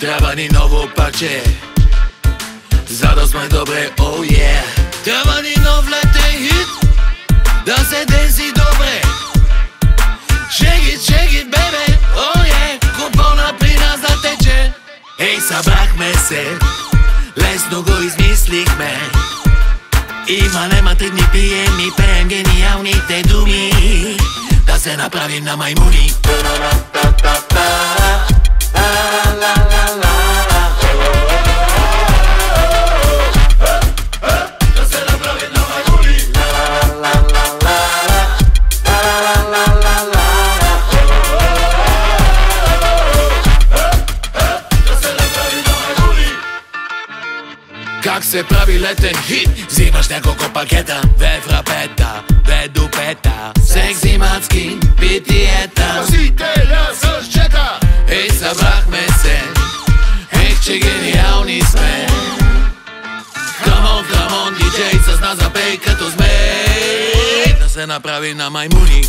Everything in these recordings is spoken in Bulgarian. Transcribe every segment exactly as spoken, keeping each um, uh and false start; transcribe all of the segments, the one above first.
Трябва ни ново парче, за да сме добре, oh yeah. Трябва ни нов летен хит, да се денси добре. Shake it, shake it, baby, oh yeah. Купона при нас да тече. Ей, събрахме се, лесно го измислихме. Има нема три дни пием и пеем гениалните думи. Да се направим на маймуни. Как се прави летен хит? Взимаш няколко пакета, две фрапета, две дупета, секси мацки, питиета, Носителя с чета. Ей, събрахме се, ех, че гениални сме. Come on, come on, диджей, с нас запей като сме. Да се направи на маймуни.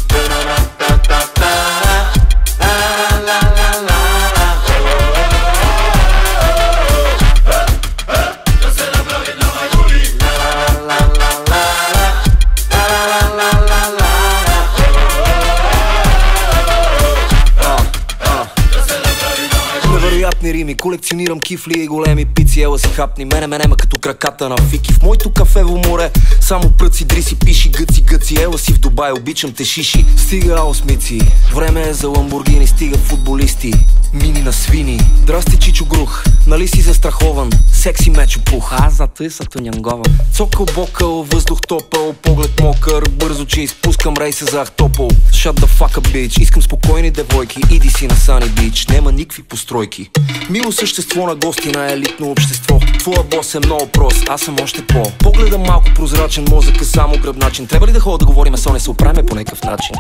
Невероятни рими, колекционирам кифли и големи пици. Ела си хапни, мене ме нема като краката на Фики. В моето кафево море само пръци, дриси, пиши, гъци, гъци. Ела си в Дубай, обичам те шиши. Стига осмици, време е за ламбургини. Стига футболисти, мини на свини. Здрасти, Чичо Грух, нали си застрахован? Секси мечо пух, аз за тъй са тънянгован. Цокъл, бокъл, въздух топъл, поглед мокър, бързо че изпускам рейса за Ахтопол. Shut the fuck up, bitch, искам спокойни девойки. Иди си на Сани Бич, нема никакви постройки. Мило същество на гости на елитно общество. Твоя бос е много прост, аз съм още по. Погледам малко прозрачен, мозъка само гръбначин. Трябва ли да ходя да говорим, а со не се оправим по някакъв начин?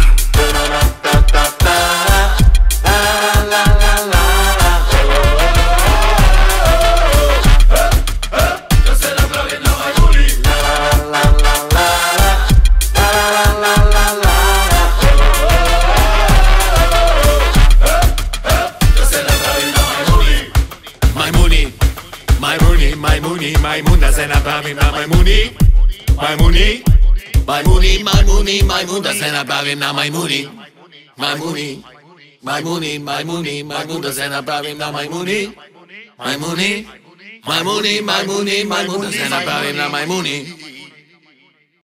Маймуни, маймун, да се направим на маймуни. Маймуни, маймуни, маймуни, маймун, да се направим на маймуни. Маймуни, маймуни, маймуни, маймун, да се направим на маймуни. Маймуни, маймуни, маймуни, маймун, да се направим на маймуни.